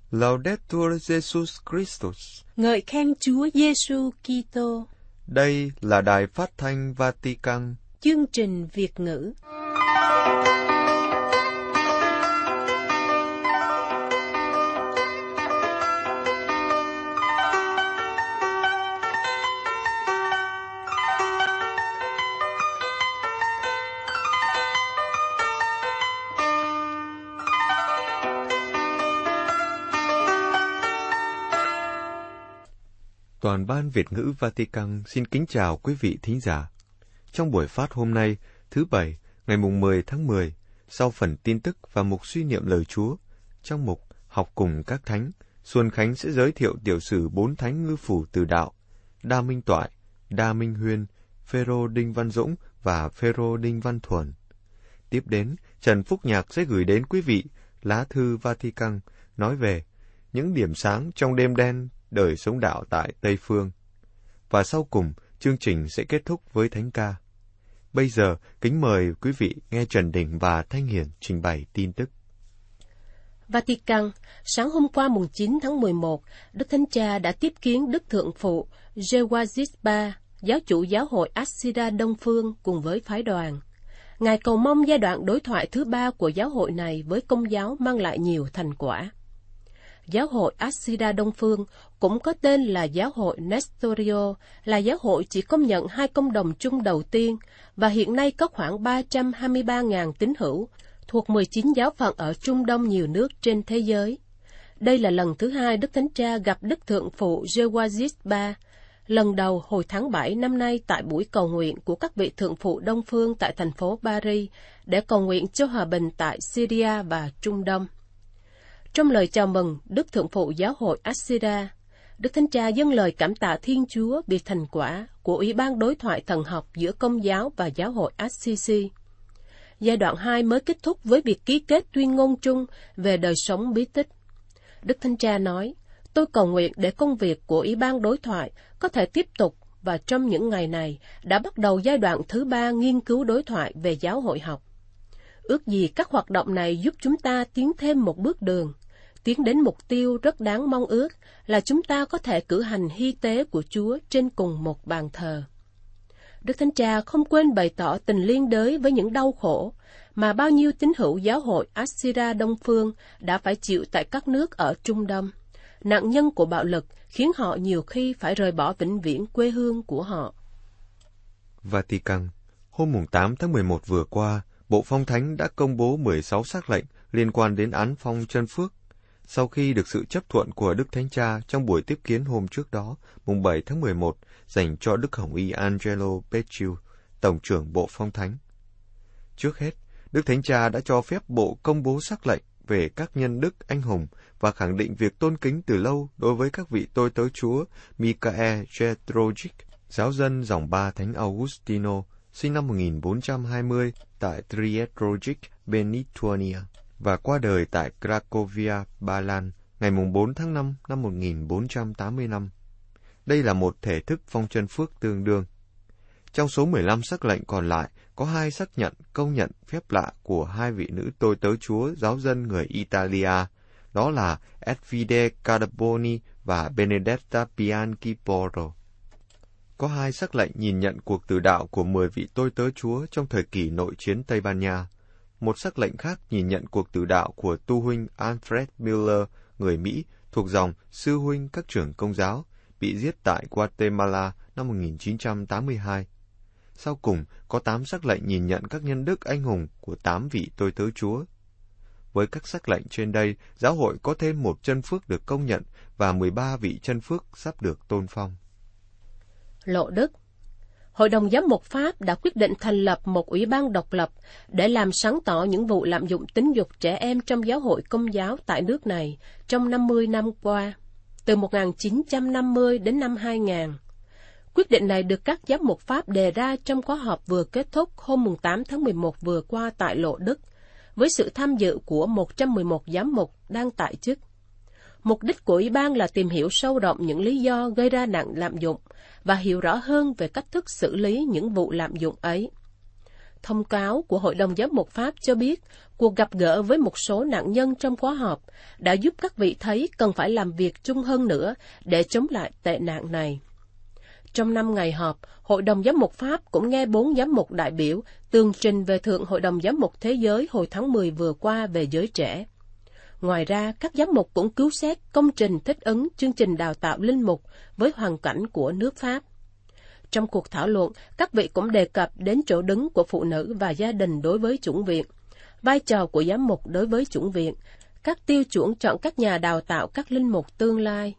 Laudetur Jesus Christus. Ngợi khen Chúa Giêsu Kitô. Đây là Đài Phát thanh Vatican. Chương trình Việt ngữ. Toàn ban Việt ngữ Vatican xin kính chào quý vị thính giả. Trong buổi phát hôm nay, thứ Bảy, ngày 10 tháng 10, sau phần tin tức và mục suy niệm lời Chúa, trong mục Học cùng các thánh, Xuân Khánh sẽ giới thiệu tiểu sử 4 thánh ngư phủ từ đạo: Đa Minh Toại, Đa Minh Huyên, Phêrô Đinh Văn Dũng và Phêrô Đinh Văn Thuần. Tiếp đến, Trần Phúc Nhạc sẽ gửi đến quý vị lá thư Vatican nói về những điểm sáng trong đêm đen đời sống đạo tại Tây Phương. Và sau cùng, chương trình sẽ kết thúc với thánh ca. Bây giờ, kính mời quý vị nghe Trần Đình và Thanh Hiền trình bày tin tức. Vatican, sáng hôm qua mùng 9 tháng 11, Đức Thánh Cha đã tiếp kiến Đức Thượng Phụ Georgis III, giáo chủ giáo hội Ásida Đông Phương cùng với phái đoàn. Ngài cầu mong giai đoạn đối thoại thứ 3 của giáo hội này với Công giáo mang lại nhiều thành quả. Giáo hội Ásida Đông Phương, cũng có tên là giáo hội Nestorio, là giáo hội chỉ công nhận 2 công đồng chung đầu tiên, và hiện nay có khoảng 323.000 tín hữu, thuộc 19 giáo phận ở Trung Đông nhiều nước trên thế giới. Đây là lần thứ 2 Đức Thánh Cha gặp Đức Thượng Phụ Georgis III, lần đầu hồi tháng 7 năm nay tại buổi cầu nguyện của các vị Thượng Phụ Đông Phương tại thành phố Paris, để cầu nguyện cho hòa bình tại Syria và Trung Đông. Trong lời chào mừng Đức Thượng Phụ Giáo hội Ásida, Đức Thánh Cha dâng lời cảm tạ Thiên Chúa vì thành quả của Ủy ban đối thoại thần học giữa Công giáo và Giáo hội Assisi. Giai đoạn 2 mới kết thúc với việc ký kết tuyên ngôn chung về đời sống bí tích. Đức Thánh Cha nói, tôi cầu nguyện để công việc của Ủy ban đối thoại có thể tiếp tục, và trong những ngày này đã bắt đầu giai đoạn thứ 3 nghiên cứu đối thoại về giáo hội học. Ước gì các hoạt động này giúp chúng ta tiến thêm một bước đường, tiến đến mục tiêu rất đáng mong ước là chúng ta có thể cử hành hy tế của Chúa trên cùng một bàn thờ. Đức Thánh Cha không quên bày tỏ tình liên đới với những đau khổ mà bao nhiêu tín hữu giáo hội Ásida Đông Phương đã phải chịu tại các nước ở Trung Đông. Nạn nhân của bạo lực khiến họ nhiều khi phải rời bỏ vĩnh viễn quê hương của họ. Vatican, hôm 8 tháng 11 vừa qua, Bộ Phong Thánh đã công bố 16 sắc lệnh liên quan đến án phong chân phước, sau khi được sự chấp thuận của Đức Thánh Cha trong buổi tiếp kiến hôm trước đó, mùng 7 tháng 11, dành cho Đức Hồng Y Angelo Becciu, Tổng trưởng Bộ Phong Thánh. Trước hết, Đức Thánh Cha đã cho phép Bộ công bố sắc lệnh về các nhân đức anh hùng và khẳng định việc tôn kính từ lâu đối với các vị tôi tớ Chúa Michael Jedrogic, giáo dân dòng 3 Thánh Augustino, sinh năm 1420 tại Triedrogic, Benituania, và qua đời tại Cracovia, Ba Lan, ngày 4 tháng 5 năm 1485. Đây là một thể thức phong chân phước tương đương. Trong số 15 sắc lệnh còn lại, có 2 xác nhận công nhận phép lạ của 2 vị nữ tôi tớ Chúa giáo dân người Italia, đó là Edvide Carboni và Benedetta Bianchi-Porro. Có 2 sắc lệnh nhìn nhận cuộc tử đạo của 10 vị tôi tớ Chúa trong thời kỳ nội chiến Tây Ban Nha. Một sắc lệnh khác nhìn nhận cuộc tử đạo của tu huynh Alfred Miller, người Mỹ, thuộc dòng sư huynh các trưởng Công giáo, bị giết tại Guatemala năm 1982. Sau cùng, có 8 sắc lệnh nhìn nhận các nhân đức anh hùng của 8 vị tôi tớ Chúa. Với các sắc lệnh trên đây, giáo hội có thêm 1 chân phước được công nhận và 13 vị chân phước sắp được tôn phong. Lộ Đức. Hội đồng Giám mục Pháp đã quyết định thành lập một ủy ban độc lập để làm sáng tỏ những vụ lạm dụng tính dục trẻ em trong giáo hội Công giáo tại nước này trong 50 năm qua, từ 1950 đến năm 2000. Quyết định này được các giám mục Pháp đề ra trong khóa họp vừa kết thúc hôm 8 tháng 11 vừa qua tại Lộ Đức, với sự tham dự của 111 giám mục đang tại chức. Mục đích của Ủy ban là tìm hiểu sâu rộng những lý do gây ra nạn lạm dụng và hiểu rõ hơn về cách thức xử lý những vụ lạm dụng ấy. Thông cáo của Hội đồng Giám mục Pháp cho biết, cuộc gặp gỡ với một số nạn nhân trong khóa họp đã giúp các vị thấy cần phải làm việc chung hơn nữa để chống lại tệ nạn này. Trong 5 ngày họp, Hội đồng Giám mục Pháp cũng nghe 4 giám mục đại biểu tường trình về Thượng Hội đồng Giám mục Thế giới hồi tháng 10 vừa qua về giới trẻ. Ngoài ra, các giám mục cũng cứu xét công trình thích ứng chương trình đào tạo linh mục với hoàn cảnh của nước Pháp. Trong cuộc thảo luận, các vị cũng đề cập đến chỗ đứng của phụ nữ và gia đình đối với chủng viện, vai trò của giám mục đối với chủng viện, các tiêu chuẩn chọn các nhà đào tạo các linh mục tương lai.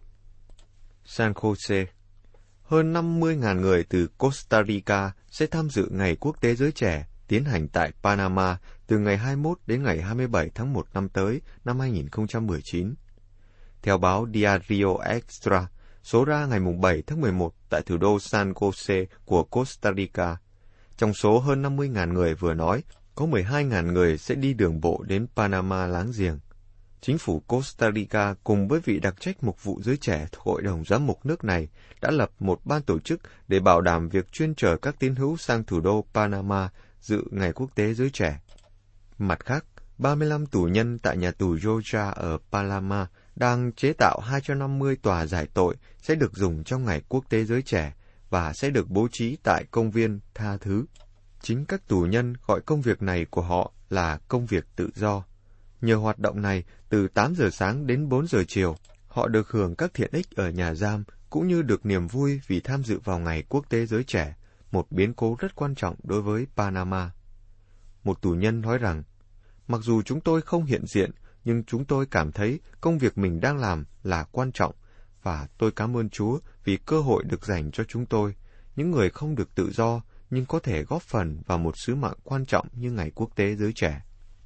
San Jose. Hơn 50.000 người từ Costa Rica sẽ tham dự Ngày Quốc tế Giới Trẻ tiến hành tại Panama từ ngày 21 đến ngày 27 tháng 1 năm tới, năm 2019. Theo báo Diario Extra, số ra ngày 7 tháng 11 tại thủ đô San Jose của Costa Rica. Trong số hơn 50.000 người vừa nói, có 12.000 người sẽ đi đường bộ đến Panama láng giềng. Chính phủ Costa Rica cùng với vị đặc trách mục vụ giới trẻ thuộc Hội đồng Giám mục nước này đã lập một ban tổ chức để bảo đảm việc chuyên chở các tín hữu sang thủ đô Panama dự Ngày Quốc tế Giới Trẻ. Mặt khác, 35 tù nhân tại nhà tù Georgia ở Panama đang chế tạo 250 tòa giải tội sẽ được dùng trong Ngày Quốc tế Giới Trẻ và sẽ được bố trí tại công viên tha thứ. Chính các tù nhân gọi công việc này của họ là công việc tự do. Nhờ hoạt động này, từ 8 giờ sáng đến 4 giờ chiều, họ được hưởng các tiện ích ở nhà giam, cũng như được niềm vui vì tham dự vào Ngày Quốc tế Giới Trẻ, một biến cố rất quan trọng đối với Panama. Một tù nhân nói rằng, mặc dù chúng tôi không hiện diện, nhưng chúng tôi cảm thấy công việc mình đang làm là quan trọng, và tôi cảm ơn Chúa vì cơ hội được dành cho chúng tôi, những người không được tự do, nhưng có thể góp phần vào một sứ mạng quan trọng như Ngày Quốc tế Giới Trẻ.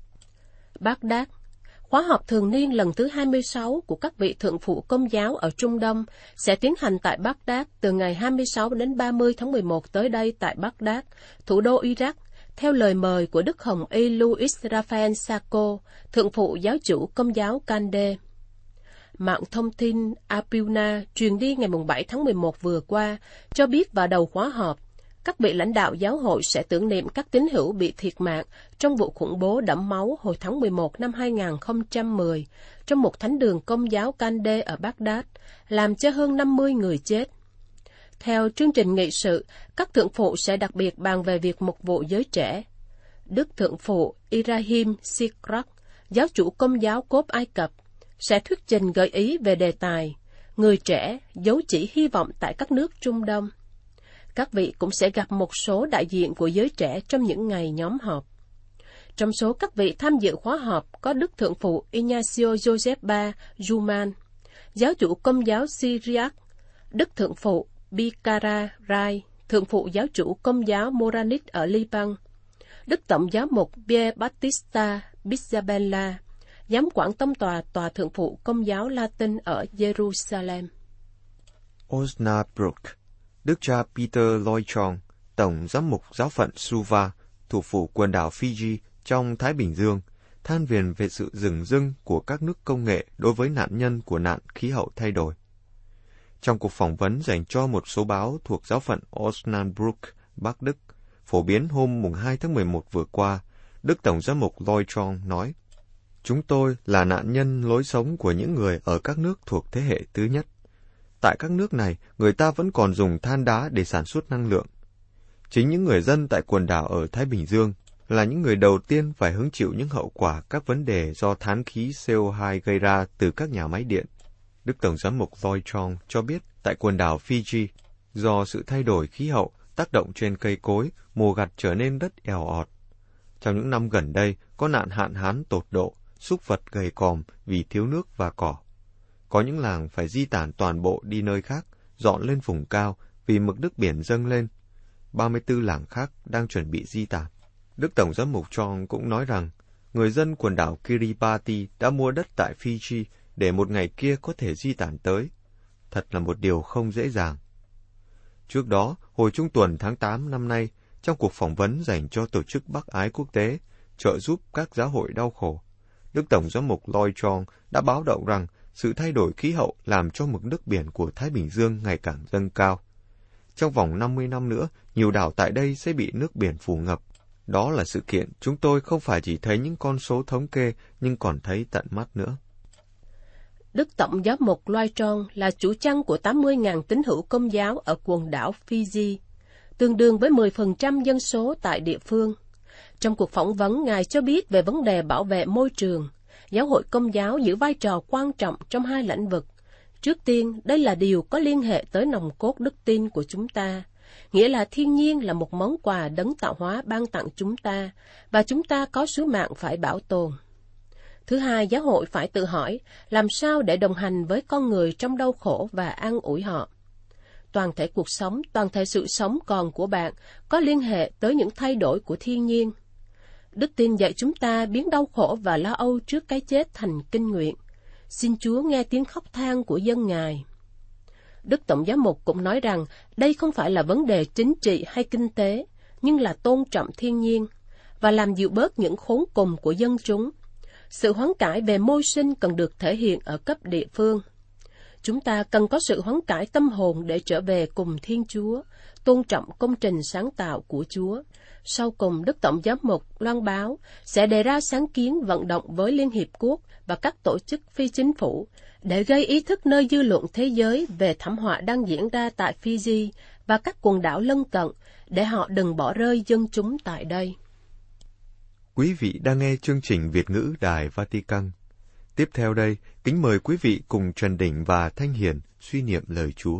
Baghdad. Khóa họp thường niên lần thứ 26 của các vị thượng phụ Công giáo ở Trung Đông sẽ tiến hành tại Baghdad từ ngày 26 đến 30 tháng 11 tới đây tại Baghdad, thủ đô Iraq, theo lời mời của Đức Hồng Y Louis Raphael Sacco, thượng phụ giáo chủ Công giáo Kande. Mạng thông tin Apuna truyền đi ngày 7 tháng 11 vừa qua cho biết vào đầu khóa họp, các vị lãnh đạo giáo hội sẽ tưởng niệm các tín hữu bị thiệt mạng trong vụ khủng bố đẫm máu hồi tháng 11 năm 2010 trong một thánh đường Công giáo Kande ở Baghdad, làm cho hơn 50 người chết. Theo chương trình nghị sự, các thượng phụ sẽ đặc biệt bàn về việc mục vụ giới trẻ. Đức thượng phụ Ibrahim Sikrak, giáo chủ Công giáo cốp Ai Cập, sẽ thuyết trình gợi ý về đề tài người trẻ dấu chỉ hy vọng tại các nước Trung Đông. Các vị cũng sẽ gặp một số đại diện của giới trẻ trong những ngày nhóm họp. Trong số các vị tham dự khóa họp có Đức Thượng phụ Ignacio Josepa Juman, giáo chủ Công giáo Syriac, Đức Thượng phụ Bikara Rai, Thượng phụ giáo chủ Công giáo Moranit ở Liban, Đức Tổng giáo mục Pierre Battista Pizzabella, giám quản tông tòa Thượng phụ Công giáo Latin ở Jerusalem. Osnabrück. Đức cha Peter Loichong, Tổng giám mục giáo phận Suva, thủ phủ quần đảo Fiji trong Thái Bình Dương, than phiền về sự dửng dưng của các nước công nghệ đối với nạn nhân của nạn khí hậu thay đổi. Trong cuộc phỏng vấn dành cho một số báo thuộc giáo phận Osnabrück, Bắc Đức, phổ biến hôm 2 tháng 11 vừa qua, Đức Tổng giám mục Loichong nói, chúng tôi là nạn nhân lối sống của những người ở các nước thuộc thế hệ thứ nhất. Tại các nước này, người ta vẫn còn dùng than đá để sản xuất năng lượng. Chính những người dân tại quần đảo ở Thái Bình Dương là những người đầu tiên phải hứng chịu những hậu quả các vấn đề do thán khí CO2 gây ra từ các nhà máy điện. Đức Tổng giám mục Loichong cho biết tại quần đảo Fiji, do sự thay đổi khí hậu tác động trên cây cối, mùa gặt trở nên rất eo ọt. Trong những năm gần đây, có nạn hạn hán tột độ, súc vật gầy còm vì thiếu nước và cỏ. Có những làng phải di tản toàn bộ đi nơi khác, dọn lên vùng cao vì mực nước biển dâng lên. 34 làng khác đang chuẩn bị di tản. Đức Tổng giám mục Chong cũng nói rằng, người dân quần đảo Kiribati đã mua đất tại Fiji để một ngày kia có thể di tản tới. Thật là một điều không dễ dàng. Trước đó, hồi trung tuần tháng 8 năm nay, trong cuộc phỏng vấn dành cho Tổ chức Bác Ái Quốc tế, trợ giúp các giáo hội đau khổ, Đức Tổng giám mục Loichong đã báo động rằng sự thay đổi khí hậu làm cho mực nước biển của Thái Bình Dương ngày càng dâng cao. Trong vòng 50 năm nữa, nhiều đảo tại đây sẽ bị nước biển phủ ngập. Đó là sự kiện chúng tôi không phải chỉ thấy những con số thống kê, nhưng còn thấy tận mắt nữa. Đức Tổng giám mục Lloyd-Jones là chủ chăn của 80.000 tín hữu Công giáo ở quần đảo Fiji, tương đương với 10% dân số tại địa phương. Trong cuộc phỏng vấn, Ngài cho biết về vấn đề bảo vệ môi trường, giáo hội Công giáo giữ vai trò quan trọng trong hai lĩnh vực. Trước tiên, đây là điều có liên hệ tới nòng cốt đức tin của chúng ta, nghĩa là thiên nhiên là một món quà đấng tạo hóa ban tặng chúng ta, và chúng ta có sứ mạng phải bảo tồn. Thứ hai, giáo hội phải tự hỏi làm sao để đồng hành với con người trong đau khổ và an ủi họ. Toàn thể cuộc sống, toàn thể sự sống còn của bạn có liên hệ tới những thay đổi của thiên nhiên. Đức tin dạy chúng ta biến đau khổ và lo âu trước cái chết thành kinh nguyện. Xin Chúa nghe tiếng khóc than của dân Ngài. Đức Tổng giám mục cũng nói rằng đây không phải là vấn đề chính trị hay kinh tế, nhưng là tôn trọng thiên nhiên và làm dịu bớt những khốn cùng của dân chúng. Sự hoán cải về môi sinh cần được thể hiện ở cấp địa phương. Chúng ta cần có sự hoán cải tâm hồn để trở về cùng Thiên Chúa, tôn trọng công trình sáng tạo của Chúa. Sau cùng, Đức Tổng giám mục loan báo sẽ đề ra sáng kiến vận động với Liên Hiệp Quốc và các tổ chức phi chính phủ để gây ý thức nơi dư luận thế giới về thảm họa đang diễn ra tại Fiji và các quần đảo lân cận, để họ đừng bỏ rơi dân chúng tại đây. Quý vị đang nghe chương trình Việt ngữ Đài Vatican. Tiếp theo đây, kính mời quý vị cùng Trần Đỉnh và Thanh Hiền suy niệm lời Chúa.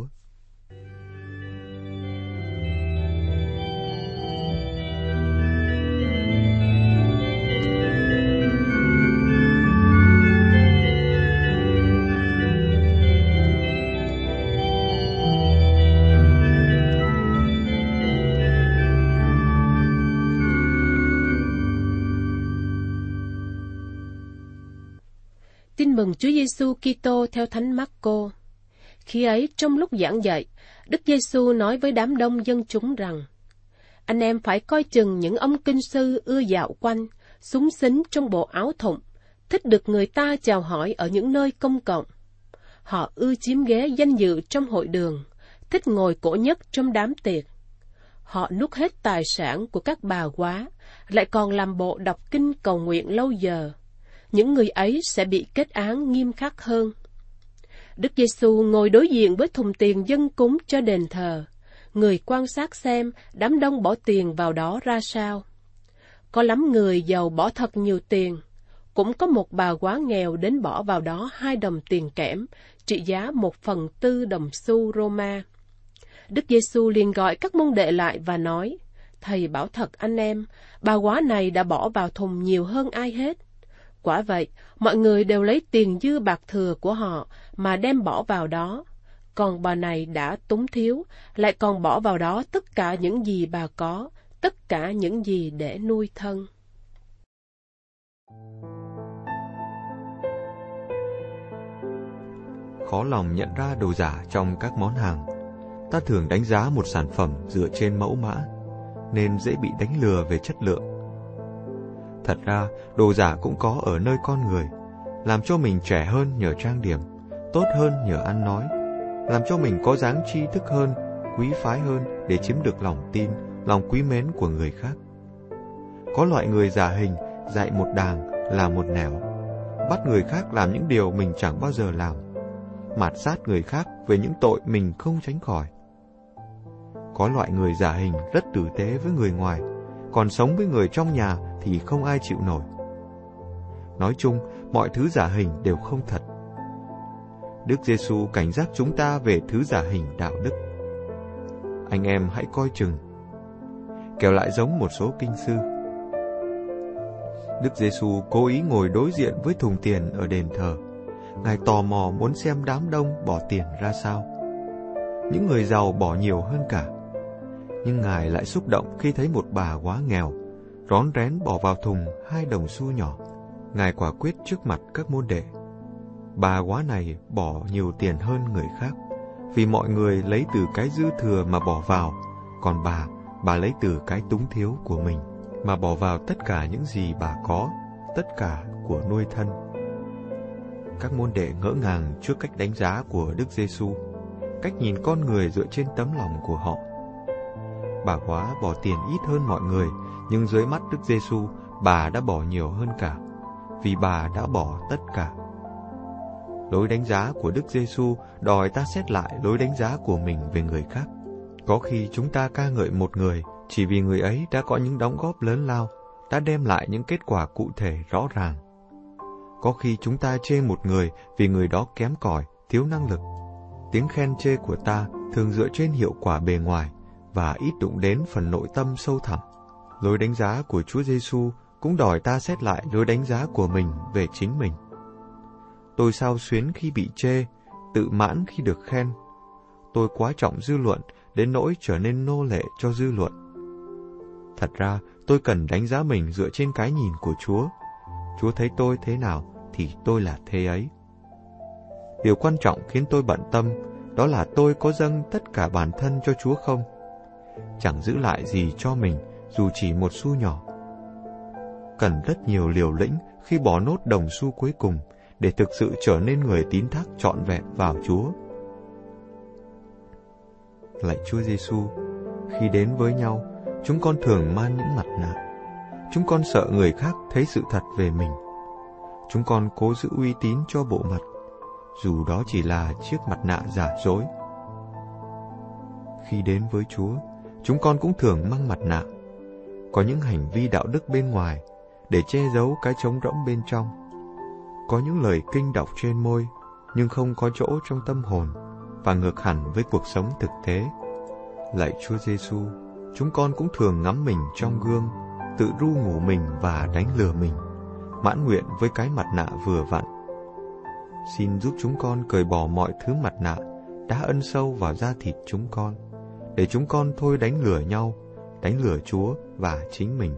Tin mừng Chúa Giêsu Kitô theo Thánh Mác-cô. Khi ấy, trong lúc giảng dạy, Đức Giêsu nói với đám đông dân chúng rằng: anh em phải coi chừng những ông kinh sư ưa dạo quanh, xúng xính trong bộ áo thụng, thích được người ta chào hỏi ở những nơi công cộng. Họ ưa chiếm ghế danh dự trong hội đường, thích ngồi cổ nhất trong đám tiệc. Họ nuốt hết tài sản của các bà quá, lại còn làm bộ đọc kinh cầu nguyện lâu giờ. Những người ấy sẽ bị kết án nghiêm khắc hơn. Đức Giêsu ngồi đối diện với thùng tiền dân cúng cho đền thờ, người quan sát xem đám đông bỏ tiền vào đó ra sao. Có lắm người giàu bỏ thật nhiều tiền, cũng có một bà quá nghèo đến bỏ vào đó 2 đồng tiền kẽm, trị giá 1/4 đồng xu Roma. Đức Giêsu liền gọi các môn đệ lại và nói: thầy bảo thật anh em, bà quá này đã bỏ vào thùng nhiều hơn ai hết. Quả vậy, mọi người đều lấy tiền dư bạc thừa của họ mà đem bỏ vào đó. Còn bà này đã túng thiếu, lại còn bỏ vào đó tất cả những gì bà có, tất cả những gì để nuôi thân. Khó lòng nhận ra đồ giả trong các món hàng. Ta thường đánh giá một sản phẩm dựa trên mẫu mã, nên dễ bị đánh lừa về chất lượng. Thật ra, đồ giả cũng có ở nơi con người, làm cho mình trẻ hơn nhờ trang điểm, tốt hơn nhờ ăn nói, làm cho mình có dáng tri thức hơn, quý phái hơn để chiếm được lòng tin, lòng quý mến của người khác. Có loại người giả hình, dạy một đàng, làm một nẻo, bắt người khác làm những điều mình chẳng bao giờ làm, mạt sát người khác về những tội mình không tránh khỏi. Có loại người giả hình rất tử tế với người ngoài, còn sống với người trong nhà thì không ai chịu nổi. Nói chung, mọi thứ giả hình đều không thật. Đức Giêsu cảnh giác chúng ta về thứ giả hình đạo đức. Anh em hãy coi chừng, kẻo lại giống một số kinh sư. Đức Giêsu cố ý ngồi đối diện với thùng tiền ở đền thờ. Ngài tò mò muốn xem đám đông bỏ tiền ra sao. Những người giàu bỏ nhiều hơn cả, nhưng Ngài lại xúc động khi thấy một bà quá nghèo rón rén bỏ vào thùng 2 đồng xu nhỏ. Ngài quả quyết trước mặt các môn đệ: bà quá này bỏ nhiều tiền hơn người khác, vì mọi người lấy từ cái dư thừa mà bỏ vào, còn bà lấy từ cái túng thiếu của mình mà bỏ vào tất cả những gì bà có, tất cả của nuôi thân. Các môn đệ ngỡ ngàng trước cách đánh giá của Đức Giêsu, cách nhìn con người dựa trên tấm lòng của họ. Bà quá bỏ tiền ít hơn mọi người, Nhưng dưới mắt Đức Giêsu, bà đã bỏ nhiều hơn cả, vì bà đã bỏ tất cả. Lối đánh giá của Đức Giêsu đòi ta xét lại lối đánh giá của mình về người khác. Có khi chúng ta ca ngợi một người chỉ vì người ấy đã có những đóng góp lớn lao, đã đem lại những kết quả cụ thể rõ ràng. Có khi chúng ta chê một người vì người đó kém cỏi, thiếu năng lực. Tiếng khen chê của ta thường dựa trên hiệu quả bề ngoài và ít đụng đến phần nội tâm sâu thẳm. Lối đánh giá của Chúa Giêsu cũng đòi ta xét lại lối đánh giá của mình về chính mình. Tôi xao xuyến khi bị chê, tự mãn khi được khen. Tôi quá trọng dư luận đến nỗi trở nên nô lệ cho dư luận. Thật ra, tôi cần đánh giá mình dựa trên cái nhìn của Chúa. Chúa thấy tôi thế nào thì tôi là thế ấy. Điều quan trọng khiến tôi bận tâm đó là tôi có dâng tất cả bản thân cho Chúa không? Chẳng giữ lại gì cho mình dù chỉ một xu nhỏ. Cần rất nhiều liều lĩnh khi bỏ nốt đồng xu cuối cùng để thực sự trở nên người tín thác trọn vẹn vào Chúa. Lạy Chúa Giêsu, khi đến với nhau, chúng con thường mang những mặt nạ. Chúng con sợ người khác thấy sự thật về mình. Chúng con cố giữ uy tín cho bộ mặt, dù đó chỉ là chiếc mặt nạ giả dối. Khi đến với Chúa, chúng con cũng thường mang mặt nạ. Có những hành vi đạo đức bên ngoài để che giấu cái trống rỗng bên trong. Có những lời kinh đọc trên môi nhưng không có chỗ trong tâm hồn, và ngược hẳn với cuộc sống thực tế. Lạy Chúa Giêsu, chúng con cũng thường ngắm mình trong gương, tự ru ngủ mình và đánh lừa mình, mãn nguyện với cái mặt nạ vừa vặn. Xin giúp chúng con cởi bỏ mọi thứ mặt nạ đã ân sâu vào da thịt chúng con, để chúng con thôi đánh lừa nhau, đánh lừa Chúa và chính mình.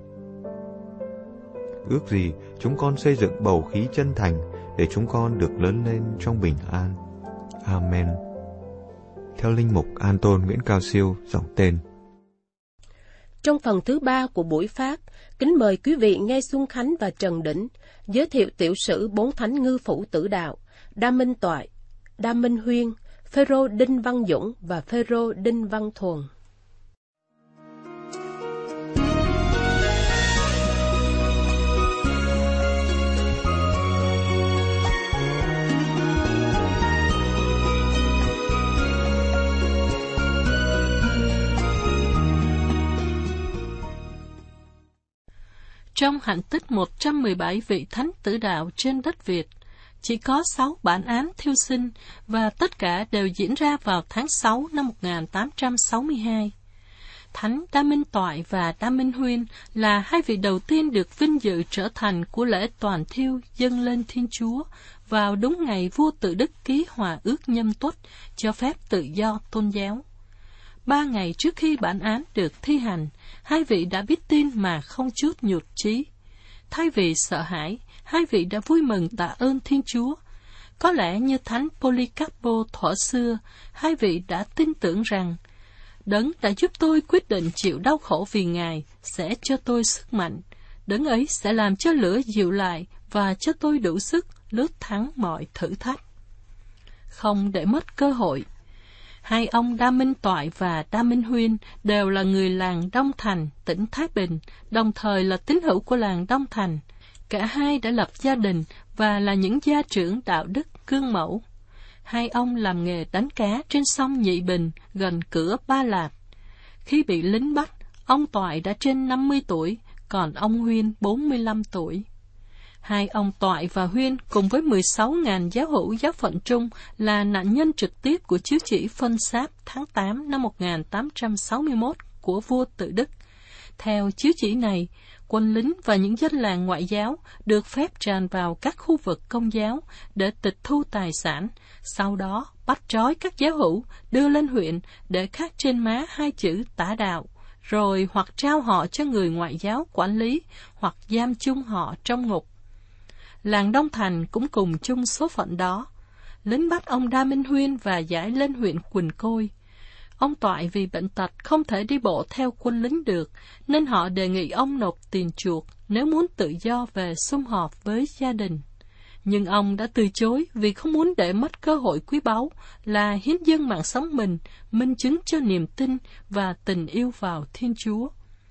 Ước gì chúng con xây dựng bầu khí chân thành để chúng con được lớn lên trong bình an. Amen. Theo Linh mục Anton Nguyễn Cao Siêu, dòng tên. Trong phần thứ 3 của buổi phát, kính mời quý vị nghe Xuân Khánh và Trần Đỉnh giới thiệu tiểu sử 4 thánh ngư phủ tử đạo: Đa Minh Toại, Đa Minh Huyên, Phêrô Đinh Văn Dũng và Phêrô Đinh Văn Thuần. Trong hạnh tích 117 vị thánh tử đạo trên đất Việt, chỉ có 6 bản án thiêu sinh và tất cả đều diễn ra vào tháng 6 năm 1862. Thánh Đa Minh Toại và Đa Minh Huyên là hai vị đầu tiên được vinh dự trở thành của lễ toàn thiêu dâng lên Thiên Chúa vào đúng ngày vua Tự Đức ký hòa ước Nhâm Tuất cho phép tự do tôn giáo. 3 ngày trước khi bản án được thi hành, hai vị đã biết tin mà không chút nhụt chí. Thay vì sợ hãi, hai vị đã vui mừng tạ ơn Thiên Chúa. Có lẽ như Thánh Polycarpo thuở xưa, hai vị đã tin tưởng rằng Đấng đã giúp tôi quyết định chịu đau khổ vì Ngài sẽ cho tôi sức mạnh. Đấng ấy sẽ làm cho lửa dịu lại và cho tôi đủ sức lướt thắng mọi thử thách. Không để mất cơ hội. Hai ông Đa Minh Toại và Đa Minh Huyên đều là người làng Đông Thành, tỉnh Thái Bình, đồng thời là tín hữu của làng Đông Thành. Cả hai đã lập gia đình và là những gia trưởng đạo đức gương mẫu. Hai ông làm nghề đánh cá trên sông Nhị Bình, gần cửa Ba Lạt. Khi bị lính bắt, ông Toại đã trên 50 tuổi, còn ông Huyên 45 tuổi. Hai ông Toại và Huyên cùng với 16.000 giáo hữu giáo phận Trung là nạn nhân trực tiếp của chiếu chỉ phân sáp tháng 8 năm 1861 của vua Tự Đức. Theo chiếu chỉ này, quân lính và những dân làng ngoại giáo được phép tràn vào các khu vực công giáo để tịch thu tài sản, sau đó bắt trói các giáo hữu đưa lên huyện để khắc trên má hai chữ tả đạo, rồi hoặc trao họ cho người ngoại giáo quản lý hoặc giam chung họ trong ngục. Làng Đông Thành cũng cùng chung số phận đó. Lính bắt ông Đa Minh Huyên và giải lên huyện Quỳnh Côi. Ông Toại vì bệnh tật không thể đi bộ theo quân lính được, nên họ đề nghị ông nộp tiền chuộc nếu muốn tự do về sum họp với gia đình. Nhưng ông đã từ chối vì không muốn để mất cơ hội quý báu là hiến dâng mạng sống mình, minh chứng cho niềm tin và tình yêu vào Thiên Chúa.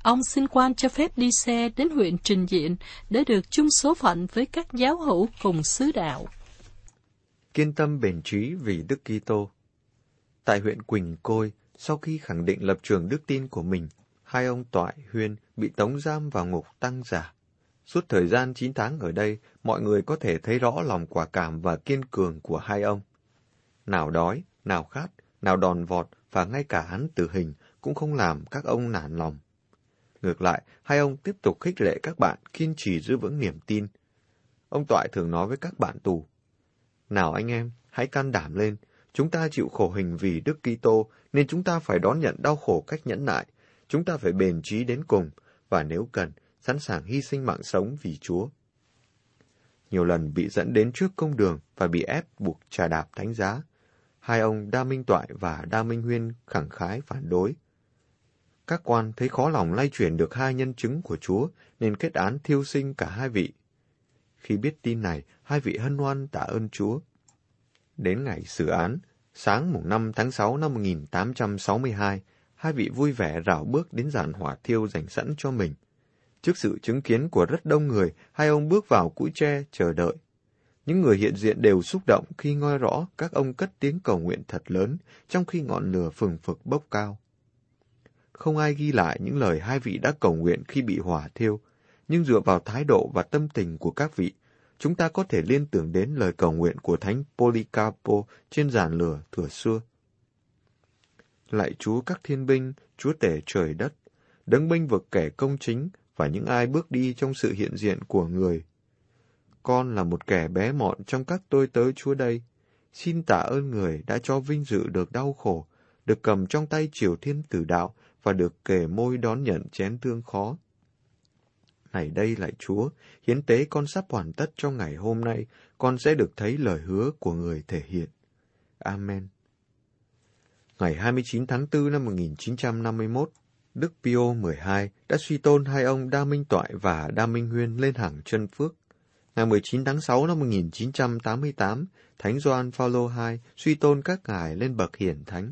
ông xin quan cho phép đi xe đến huyện trình diện để được chung số phận với các giáo hữu cùng xứ đạo. Kiên tâm bền trí vì Đức Kitô. Tại huyện Quỳnh Côi, sau khi khẳng định lập trường đức tin của mình, hai ông Toại, Huyên bị tống giam vào ngục Tăng Giả. Suốt thời gian 9 tháng ở đây, mọi người có thể thấy rõ lòng quả cảm và kiên cường của hai ông. Nào đói, nào khát, nào đòn vọt và ngay cả án tử hình cũng không làm các ông nản lòng. Ngược lại, hai ông tiếp tục khích lệ các bạn kiên trì giữ vững niềm tin. Ông Toại thường nói với các bạn tù: "Nào anh em, hãy can đảm lên, chúng ta chịu khổ hình vì Đức Kitô nên chúng ta phải đón nhận đau khổ cách nhẫn nại, chúng ta phải bền chí đến cùng và nếu cần, sẵn sàng hy sinh mạng sống vì Chúa." Nhiều lần bị dẫn đến trước công đường và bị ép buộc trà đạp thánh giá, hai ông Đa Minh Toại và Đa Minh Huyên khẳng khái phản đối. Các quan thấy khó lòng lay chuyển được hai nhân chứng của Chúa nên kết án thiêu sinh cả hai vị. Khi biết tin này, hai vị hân hoan tạ ơn Chúa. Đến ngày xử án, sáng mùng 5 tháng 6 năm 1862, hai vị vui vẻ rảo bước đến giàn hỏa thiêu dành sẵn cho mình. Trước sự chứng kiến của rất đông người, hai ông bước vào cũi tre chờ đợi. Những người hiện diện đều xúc động khi nghe rõ các ông cất tiếng cầu nguyện thật lớn, trong khi ngọn lửa phừng phực bốc cao. Không ai ghi lại những lời hai vị đã cầu nguyện khi bị hỏa thiêu, nhưng dựa vào thái độ và tâm tình của các vị, chúng ta có thể liên tưởng đến lời cầu nguyện của Thánh Polycarpo trên giàn lửa thuở xưa. Lạy Chúa các thiên binh, Chúa tể trời đất, đấng bênh vực kẻ công chính và những ai bước đi trong sự hiện diện của người. Con là một kẻ bé mọn trong các tôi tớ Chúa đây. Xin tạ ơn người đã cho vinh dự được đau khổ, được cầm trong tay triều thiên tử đạo và được kề môi đón nhận chén thương khó. Này đây lạy Chúa, hiến tế con sắp hoàn tất trong ngày hôm nay, con sẽ được thấy lời hứa của người thể hiện. Amen. Ngày 29 tháng 4 năm 1951, Đức Pio XII đã suy tôn hai ông Đa Minh Toại và Đa Minh Huyên lên hàng chân phước. Ngày 19 tháng 6 năm 1988, Thánh Gioan Phaolô II suy tôn các ngài lên bậc hiển thánh.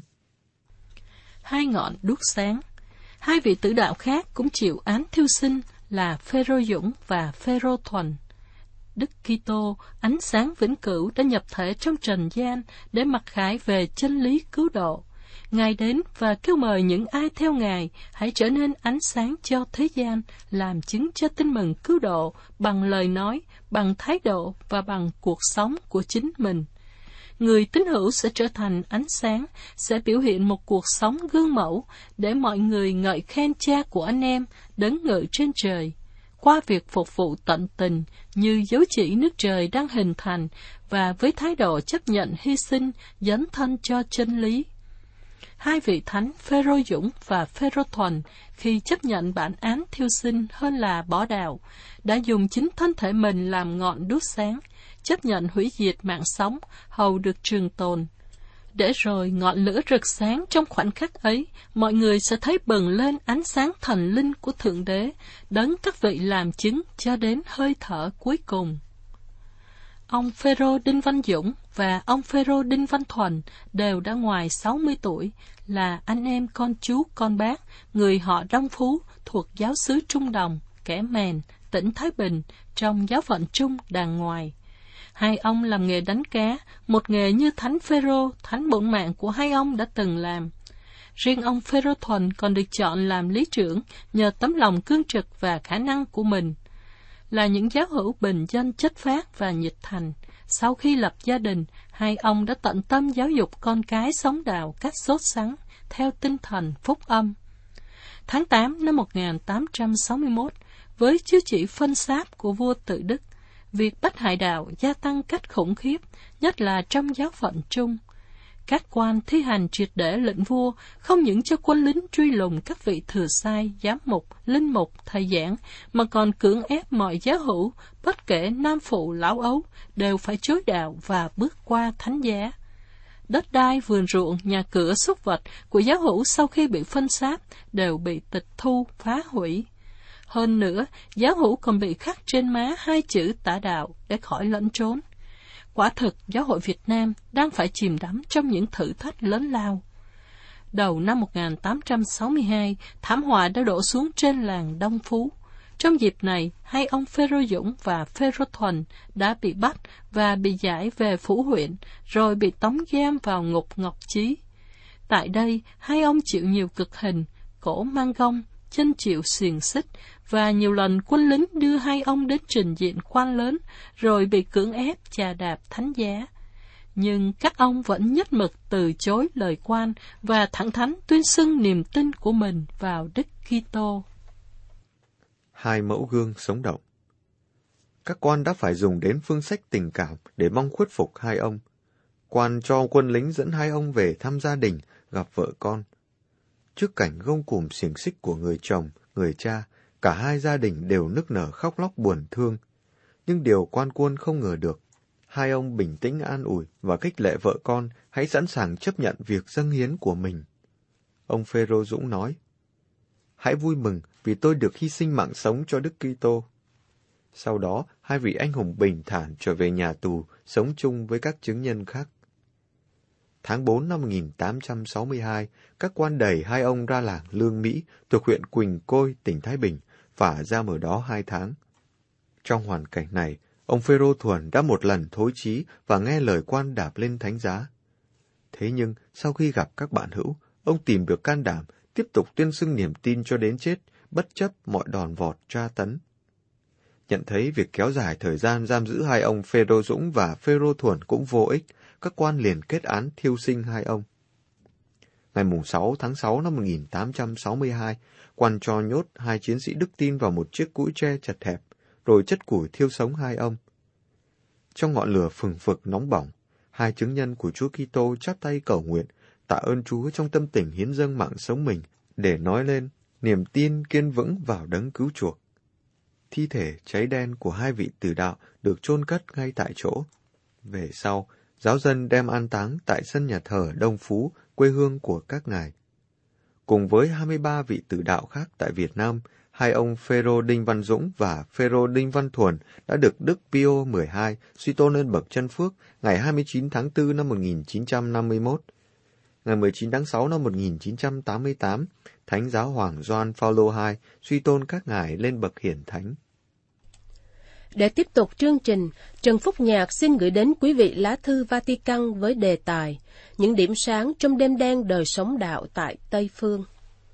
Hai ngọn đuốc sáng. Hai vị tử đạo khác cũng chịu án thiêu sinh là Phêrô Dũng và Phêrô Thuần. Đức Kitô, ánh sáng vĩnh cửu đã nhập thể trong trần gian để mặc khải về chân lý cứu độ. Ngài đến và kêu mời những ai theo Ngài hãy trở nên ánh sáng cho thế gian, làm chứng cho tin mừng cứu độ bằng lời nói, bằng thái độ và bằng cuộc sống của chính mình. Người tín hữu sẽ trở thành ánh sáng, sẽ biểu hiện một cuộc sống gương mẫu để mọi người ngợi khen Cha của anh em đấng ngự trên trời. Qua việc phục vụ tận tình như dấu chỉ nước trời đang hình thành và với thái độ chấp nhận hy sinh dấn thân cho chân lý. Hai vị thánh Phêrô Dũng và Phêrô Thuần khi chấp nhận bản án thiêu sinh hơn là bỏ đạo, đã dùng chính thân thể mình làm ngọn đuốc sáng, chấp nhận hủy diệt mạng sống, hầu được trường tồn. Để rồi ngọn lửa rực sáng trong khoảnh khắc ấy, mọi người sẽ thấy bừng lên ánh sáng thần linh của Thượng Đế, đấng các vị làm chứng cho đến hơi thở cuối cùng. Ông Phêrô Đinh Văn Dũng và ông Phêrô Đinh Văn Thuần đều đã ngoài 60 tuổi, là anh em con chú con bác, người họ Đông Phú thuộc giáo xứ Trung Đồng, Kẻ Mèn, tỉnh Thái Bình, trong giáo phận Trung đàng ngoài. Hai ông làm nghề đánh cá, một nghề như Thánh Phêrô, thánh bổn mạng của hai ông đã từng làm. Riêng ông Phêrô Thuần còn được chọn làm lý trưởng nhờ tấm lòng cương trực và khả năng của mình. Là những giáo hữu bình dân chất phác và nhiệt thành, sau khi lập gia đình, hai ông đã tận tâm giáo dục con cái sống đạo cách sốt sắng, theo tinh thần phúc âm. Tháng 8 năm 1861, với chiếu chỉ phân sáp của vua Tự Đức, việc bắt hại đạo gia tăng cách khủng khiếp, nhất là trong giáo phận Trung. Các quan thi hành triệt để lệnh vua không những cho quân lính truy lùng các vị thừa sai, giám mục, linh mục, thầy giảng, mà còn cưỡng ép mọi giáo hữu, bất kể nam phụ lão ấu, đều phải chối đạo và bước qua thánh giá. Đất đai, vườn ruộng, nhà cửa, súc vật của giáo hữu sau khi bị phân sáp đều bị tịch thu, phá hủy. Hơn nữa, giáo hữu còn bị khắc trên má hai chữ tả đạo để khỏi lẫn trốn. Quả thực, giáo hội Việt Nam đang phải chìm đắm trong những thử thách lớn lao. đầu năm 1862, thảm họa đã đổ xuống trên làng Đông Phú. Trong dịp này, hai ông Phêrô Dũng và Phêrô Thuần đã bị bắt và bị giải về phủ huyện, rồi bị tống giam vào ngục Ngọc Chí. Tại đây, hai ông chịu nhiều cực hình, cổ mang gông, chân chịu xiềng xích, và nhiều lần quân lính đưa hai ông đến trình diện quan lớn, rồi bị cưỡng ép chà đạp thánh giá. Nhưng các ông vẫn nhất mực từ chối lời quan và thẳng thắn tuyên xưng niềm tin của mình vào Đức Kitô. Hai mẫu gương sống động. Các quan đã phải dùng đến phương sách tình cảm để mong khuất phục hai ông. Quan cho quân lính dẫn hai ông về thăm gia đình, gặp vợ con. Trước cảnh gông cùm xiềng xích của người chồng, người cha, cả hai gia đình đều nức nở khóc lóc buồn thương. Nhưng điều quan quân không ngờ được, hai ông bình tĩnh an ủi và khích lệ vợ con hãy sẵn sàng chấp nhận việc dâng hiến của mình. Ông Phêrô Dũng nói, hãy vui mừng vì tôi được hy sinh mạng sống cho Đức Kitô. Sau đó, hai vị anh hùng bình thản trở về nhà tù, sống chung với các chứng nhân khác. Tháng 4 năm 1862, các quan đẩy hai ông ra làng Lương Mỹ, thuộc huyện Quỳnh Côi, tỉnh Thái Bình, và giam ở đó 2 tháng. Trong hoàn cảnh này, ông Phêrô Thuần đã một lần thối chí và nghe lời quan đạp lên thánh giá. Thế nhưng, sau khi gặp các bạn hữu, ông tìm được can đảm, tiếp tục tuyên xưng niềm tin cho đến chết, bất chấp mọi đòn vọt tra tấn. Nhận thấy việc kéo dài thời gian giam giữ hai ông Phêrô Dũng và Phêrô Thuần cũng vô ích, các quan liền kết án thiêu sinh hai ông. Ngày 6 tháng 6 năm 1862, quan cho nhốt hai chiến sĩ đức tin vào một chiếc cũi tre chật hẹp, rồi chất củi thiêu sống hai ông. Trong ngọn lửa phừng phực nóng bỏng, hai chứng nhân của Chúa Kitô chắp tay cầu nguyện, tạ ơn Chúa trong tâm tình hiến dâng mạng sống mình, để nói lên niềm tin kiên vững vào đấng cứu chuộc. Thi thể cháy đen của hai vị tử đạo được chôn cất ngay tại chỗ. Về sau, giáo dân đem an táng tại sân nhà thờ Đông Phú, quê hương của các ngài. Cùng với 23 vị tử đạo khác tại Việt Nam, hai ông Phêrô Đinh Văn Dũng và Phêrô Đinh Văn Thuần đã được Đức Pio XII suy tôn lên bậc chân phước ngày 29 tháng 4 năm 1951. Ngày 19 tháng 6 năm 1988, Thánh Giáo Hoàng Gioan Phaolô II suy tôn các ngài lên bậc hiển thánh. Để tiếp tục chương trình, Trần Phúc Nhạc xin gửi đến quý vị lá thư Vatican với đề tài Những điểm sáng trong đêm đen đời sống đạo tại Tây Phương.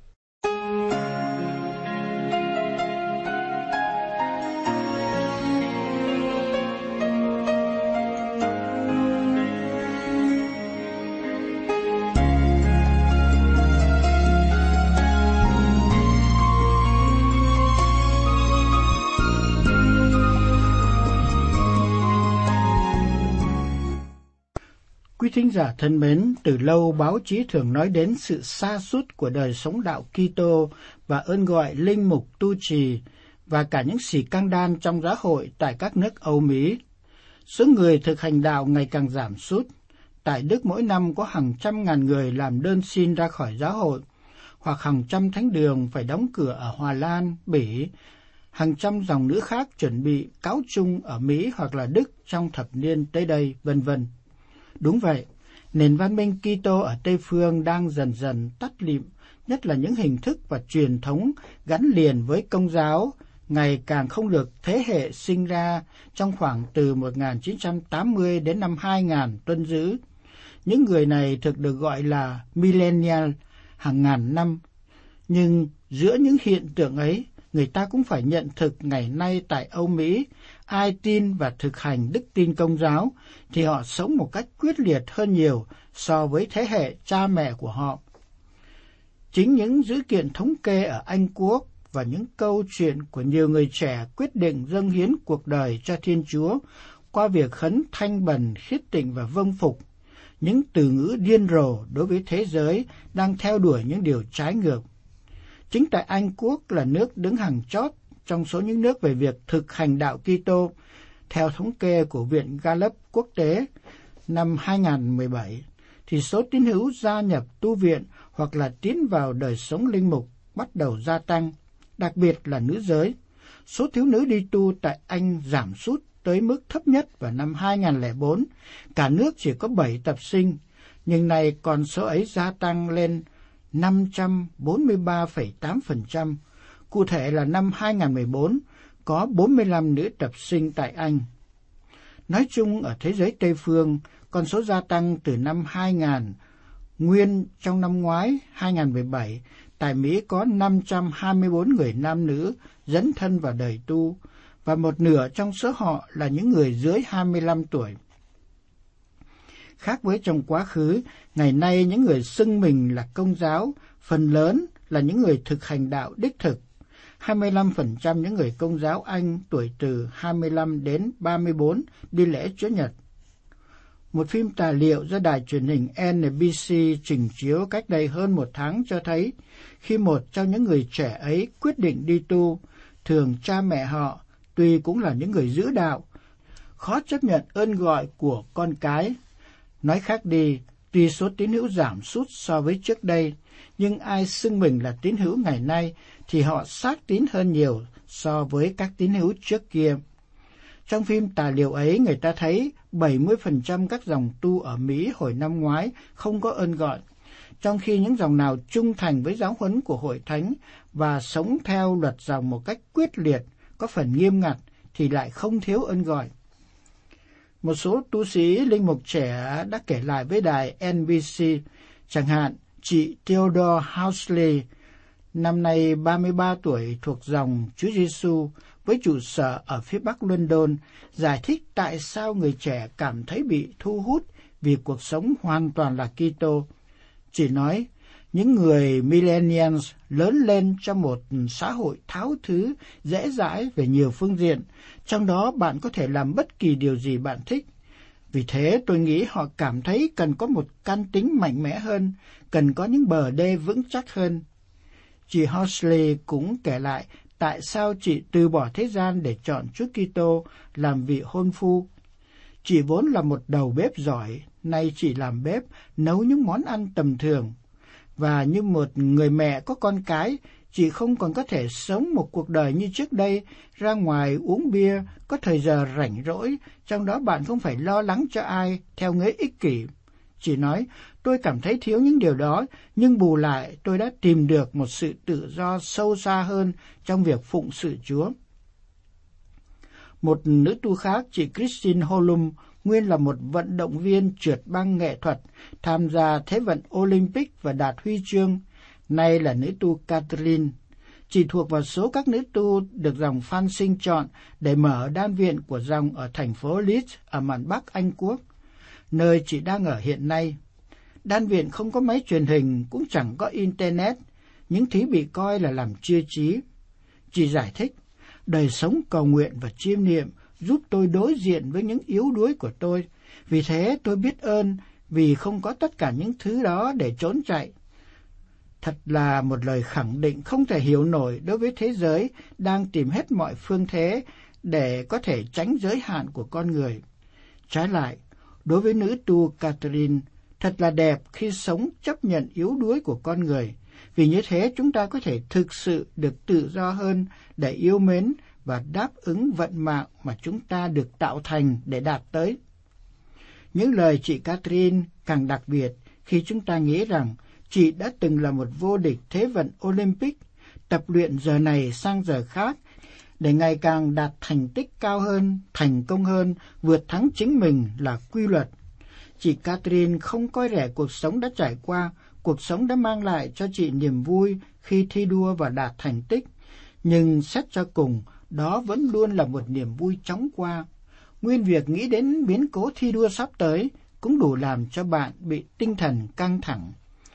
Quý thính giả thân mến, từ lâu báo chí thường nói đến sự sa sút của đời sống đạo Kitô và ơn gọi linh mục tu trì và cả những scandal trong giáo hội tại các nước Âu Mỹ. Số người thực hành đạo ngày càng giảm sút. Tại Đức mỗi năm có hàng trăm ngàn người làm đơn xin ra khỏi giáo hội, hoặc hàng trăm thánh đường phải đóng cửa ở Hòa Lan, Bỉ, hàng trăm dòng nữ khác chuẩn bị cáo chung ở Mỹ hoặc là Đức trong thập niên tới đây, vân vân. Đúng vậy, nền văn minh Kitô ở Tây Phương đang dần dần tắt lịm, nhất là những hình thức và truyền thống gắn liền với Công giáo, ngày càng không được thế hệ sinh ra trong khoảng từ 1980 đến năm 2000 tuân giữ. Những người này thực được gọi là millennial, hàng ngàn năm. Nhưng giữa những hiện tượng ấy, người ta cũng phải nhận thực ngày nay tại Âu Mỹ, ai tin và thực hành đức tin Công giáo thì họ sống một cách quyết liệt hơn nhiều so với thế hệ cha mẹ của họ. Chính những dữ kiện thống kê ở Anh Quốc và những câu chuyện của nhiều người trẻ quyết định dâng hiến cuộc đời cho Thiên Chúa qua việc khấn thanh bần, khiết tịnh và vâng phục, những từ ngữ điên rồ đối với thế giới đang theo đuổi những điều trái ngược. Chính tại Anh Quốc là nước đứng hàng chót trong số những nước về việc thực hành đạo Kitô, theo thống kê của Viện Gallup quốc tế năm 2017, thì số tín hữu gia nhập tu viện hoặc là tiến vào đời sống linh mục bắt đầu gia tăng, đặc biệt là nữ giới. Số thiếu nữ đi tu tại Anh giảm sút tới mức thấp nhất vào năm 2004, cả nước chỉ có 7 tập sinh, nhưng nay con số ấy gia tăng lên 543,8%. Cụ thể là năm 2014, có 45 nữ tập sinh tại Anh. Nói chung ở thế giới Tây phương, con số gia tăng từ năm 2000, nguyên trong năm ngoái 2017, tại Mỹ có 524 người nam nữ dấn thân vào đời tu, và một nửa trong số họ là những người dưới 25 tuổi. Khác với trong quá khứ, ngày nay những người xưng mình là Công giáo, phần lớn là những người thực hành đạo đích thực. 25% những người Công giáo Anh tuổi từ 25 đến 34 đi lễ Chúa Nhật. Một phim tài liệu do đài truyền hình NBC trình chiếu cách đây hơn 1 tháng cho thấy, khi một trong những người trẻ ấy quyết định đi tu, thường cha mẹ họ, tuy cũng là những người giữ đạo, khó chấp nhận ơn gọi của con cái. Nói khác đi, tuy số tín hữu giảm sút so với trước đây, nhưng ai xưng mình là tín hữu ngày nay thì họ xác tín hơn nhiều so với các tín hữu trước kia. Trong phim tài liệu ấy, người ta thấy 70% các dòng tu ở Mỹ hồi năm ngoái không có ơn gọi, trong khi những dòng nào trung thành với giáo huấn của Hội Thánh và sống theo luật dòng một cách quyết liệt, có phần nghiêm ngặt, thì lại không thiếu ơn gọi. Một số tu sĩ linh mục trẻ đã kể lại với đài NBC, chẳng hạn chị Theodore Housley, năm nay 33 tuổi, thuộc dòng Chúa Giêsu với trụ sở ở phía Bắc London, giải thích tại sao người trẻ cảm thấy bị thu hút vì cuộc sống hoàn toàn là Kitô. Chị nói, những người millennials lớn lên trong một xã hội tháo thứ, dễ dãi về nhiều phương diện, trong đó bạn có thể làm bất kỳ điều gì bạn thích. Vì thế tôi nghĩ họ cảm thấy cần có một căn tính mạnh mẽ hơn, cần có những bờ đê vững chắc hơn. Chị Horsley cũng kể lại tại sao chị từ bỏ thế gian để chọn Chúa Kitô làm vị hôn phu. Chị vốn là một đầu bếp giỏi, nay chị làm bếp, nấu những món ăn tầm thường. Và như một người mẹ có con cái, chị không còn có thể sống một cuộc đời như trước đây, ra ngoài uống bia, có thời giờ rảnh rỗi, trong đó bạn không phải lo lắng cho ai, theo nghĩa ích kỷ. Chị nói, tôi cảm thấy thiếu những điều đó, nhưng bù lại tôi đã tìm được một sự tự do sâu xa hơn trong việc phụng sự Chúa. Một nữ tu khác, chị Christine Holum, nguyên là một vận động viên trượt băng nghệ thuật, tham gia Thế vận Olympic và đạt huy chương. Nay là nữ tu Catherine. Chị thuộc vào số các nữ tu được dòng Phan Sinh chọn để mở đan viện của dòng ở thành phố Leeds ở mạn Bắc Anh Quốc, nơi chị đang ở hiện nay. Đan viện không có máy truyền hình, cũng chẳng có Internet, những thứ bị coi là làm chia trí. Chị giải thích, đời sống cầu nguyện và chiêm niệm giúp tôi đối diện với những yếu đuối của tôi. Vì thế tôi biết ơn vì không có tất cả những thứ đó để trốn chạy. Thật là một lời khẳng định không thể hiểu nổi đối với thế giới đang tìm hết mọi phương thế để có thể tránh giới hạn của con người. Trái lại, đối với nữ tu Catherine, thật là đẹp khi sống chấp nhận yếu đuối của con người. Vì như thế chúng ta có thể thực sự được tự do hơn để yêu mến và đáp ứng vận mạng mà chúng ta được tạo thành để đạt tới. Những lời chị Catherine càng đặc biệt khi chúng ta nghĩ rằng chị đã từng là một vô địch Thế vận Olympic, tập luyện giờ này sang giờ khác để ngày càng đạt thành tích cao hơn, thành công hơn, vượt thắng chính mình là quy luật. Chị Catherine không coi rẻ cuộc sống đã trải qua, cuộc sống đã mang lại cho chị niềm vui khi thi đua và đạt thành tích. Nhưng xét cho cùng, đó vẫn luôn là một niềm vui chóng qua. Nguyên việc nghĩ đến biến cố thi đua sắp tới cũng đủ làm cho bạn bị tinh thần căng thẳng.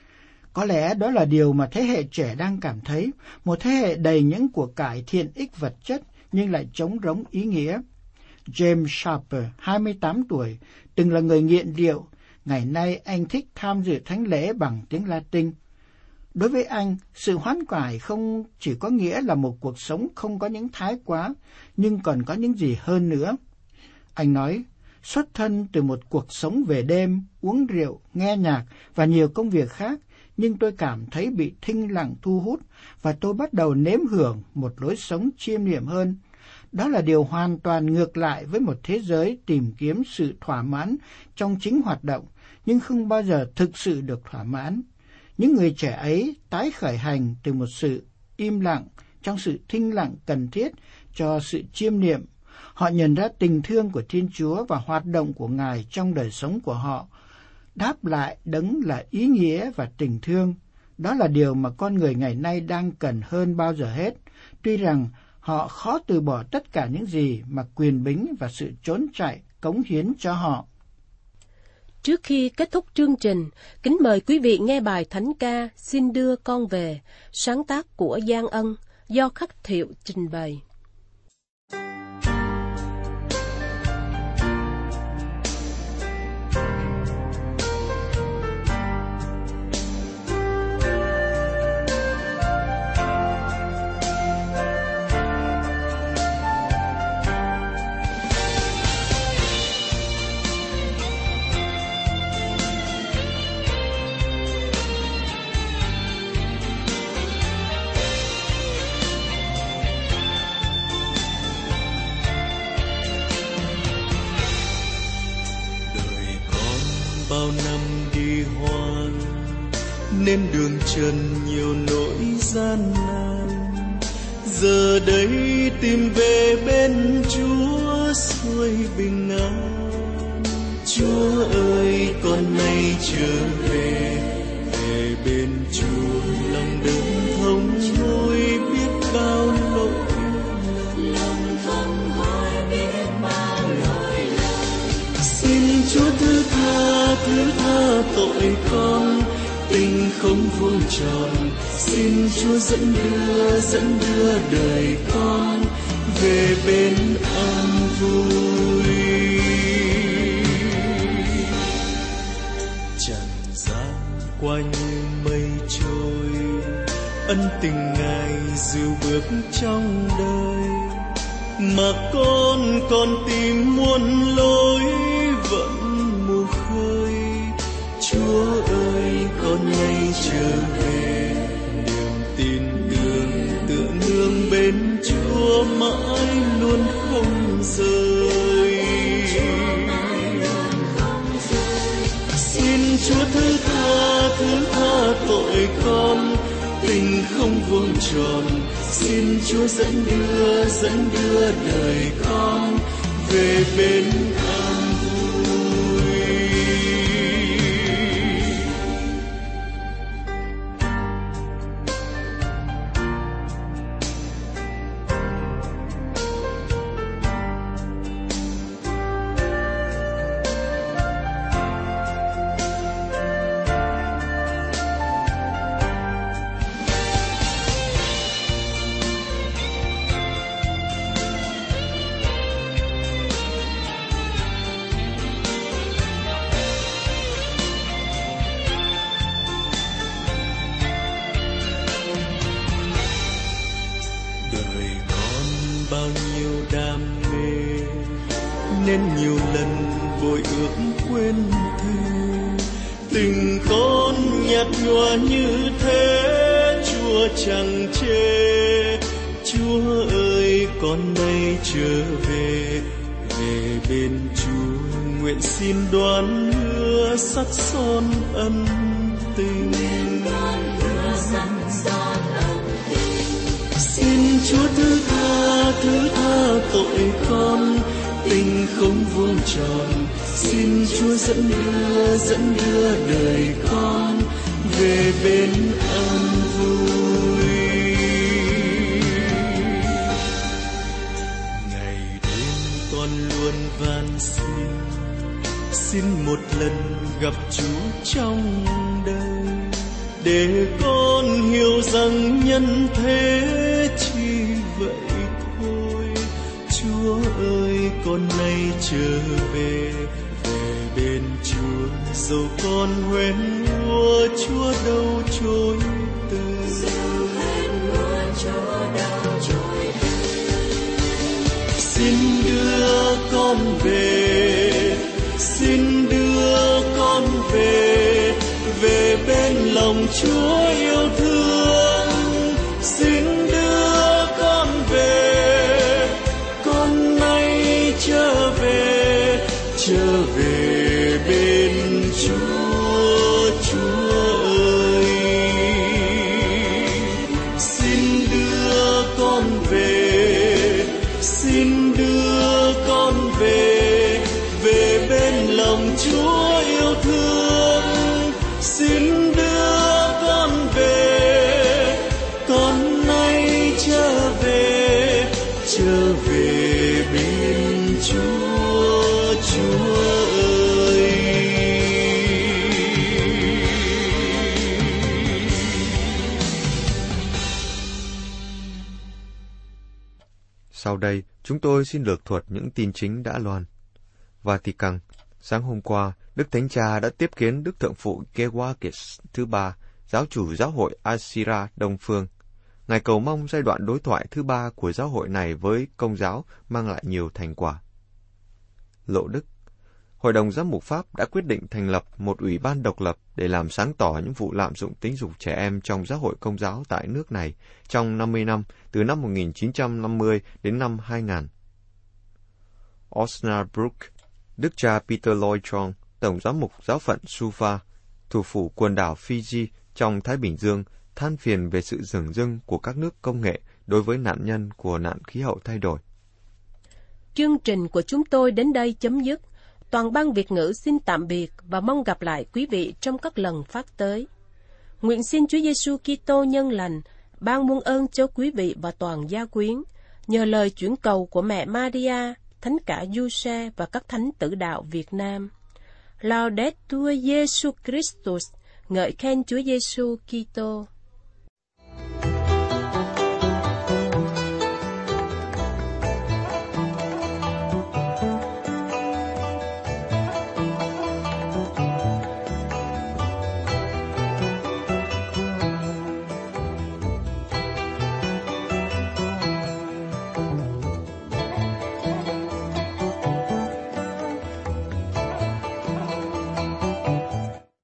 Có lẽ đó là điều mà thế hệ trẻ đang cảm thấy, một thế hệ đầy những của cải thiện ích vật chất nhưng lại trống rỗng ý nghĩa. James Sharper, 28 tuổi, từng là người nghiện rượu. Ngày nay anh thích tham dự thánh lễ bằng tiếng Latin. Đối với anh, sự hoán cải không chỉ có nghĩa là một cuộc sống không có những thái quá, nhưng còn có những gì hơn nữa. Anh nói, xuất thân từ một cuộc sống về đêm, uống rượu, nghe nhạc và nhiều công việc khác, nhưng tôi cảm thấy bị thinh lặng thu hút và tôi bắt đầu nếm hưởng một lối sống chiêm niệm hơn. Đó là điều hoàn toàn ngược lại với một thế giới tìm kiếm sự thỏa mãn trong chính hoạt động, nhưng không bao giờ thực sự được thỏa mãn. Những người trẻ ấy tái khởi hành từ một sự im lặng trong sự thinh lặng cần thiết cho sự chiêm niệm. Họ nhận ra tình thương của Thiên Chúa và hoạt động của Ngài trong đời sống của họ, đáp lại đấng là ý nghĩa và tình thương. Đó là điều mà con người ngày nay đang cần hơn bao giờ hết, tuy rằng họ khó từ bỏ tất cả những gì mà quyền bính và sự trốn chạy cống hiến cho họ. Trước khi kết thúc chương trình, kính mời quý vị nghe bài thánh ca Xin đưa con về, sáng tác của Giang Ân, do Khắc Thiệu trình bày. Bao năm đi hoan nên đường trần nhiều nỗi gian nan, giờ đây tìm về bên Chúa xuôi bình an. Chúa ơi, con nay trở về, về bên Chúa lòng đớn thông hối biết bao lỗi lầm, thông hối biết bao lỗi lầm. Xin Chúa thứ tha tội con, tình không vuông tròn. Xin Chúa dẫn đưa đời con về bên an vui. Trần gian qua như mây trôi, ân tình Ngài dìu bước trong đời, mà con còn tìm muôn lối vẫn mù khơi. Chúa ơi, con nay trở về, niềm tin tưởng nương bên Chúa mãi luôn không rời. Xin Chúa thứ tha tội con, tình không vuông tròn. Xin Chúa dẫn đưa đời con về bên an vui. Nên nhiều lần vội ước quên thương, tình con nhạt nhòa như thế Chúa chẳng chê. Chúa ơi, con nay trở về, về bên Chúa nguyện xin đoán hứa sắt son ân tình. Xin Chúa thứ tha tội con, tình không vuông tròn. Xin Chúa dẫn đưa đời con về bên an vui. Ngày đêm con luôn van xin một lần gặp Chúa trong đời, để con hiểu rằng nhân thế chỉ vậy thôi. Chúa ơi, con nay trở về, về bên Chúa. Dẫu con hoen hua, Chúa đâu chối từ. Xin đưa con về, xin đưa con về, về bên lòng Chúa yêu thương. Xin đưa con về, con nay trở về bên Chúa. Chúa ơi, Sau đây, chúng tôi xin lược thuật những tin chính đã loan. Vatican, sáng hôm qua, Đức Thánh Cha đã tiếp kiến Đức Thượng phụ Georgis thứ ba, giáo chủ giáo hội Asira Đông Phương. Ngài cầu mong giai đoạn đối thoại thứ ba của giáo hội này với Công giáo mang lại nhiều thành quả. Lộ Đức, Hội đồng Giám mục Pháp đã quyết định thành lập một ủy ban độc lập để làm sáng tỏ những vụ lạm dụng tính dục trẻ em trong giáo hội Công giáo tại nước này trong 50 năm, từ năm 1950 đến năm 2000. Osnabrück, Đức cha Peter Lloyd Strong, Tổng giám mục giáo phận Suva, thủ phủ quần đảo Fiji trong Thái Bình Dương, than phiền về sự dửng dưng của các nước công nghệ đối với nạn nhân của nạn khí hậu thay đổi. Chương trình của chúng tôi đến đây chấm dứt. Toàn ban Việt ngữ xin tạm biệt và mong gặp lại quý vị trong các lần phát tới. Nguyện xin Chúa Giêsu Kitô nhân lành ban muôn ơn cho quý vị và toàn gia quyến, nhờ lời chuyển cầu của mẹ Maria, Thánh cả Giuse và các thánh tử đạo Việt Nam. Laudetur Jesus Christus, ngợi khen Chúa Giêsu Kitô.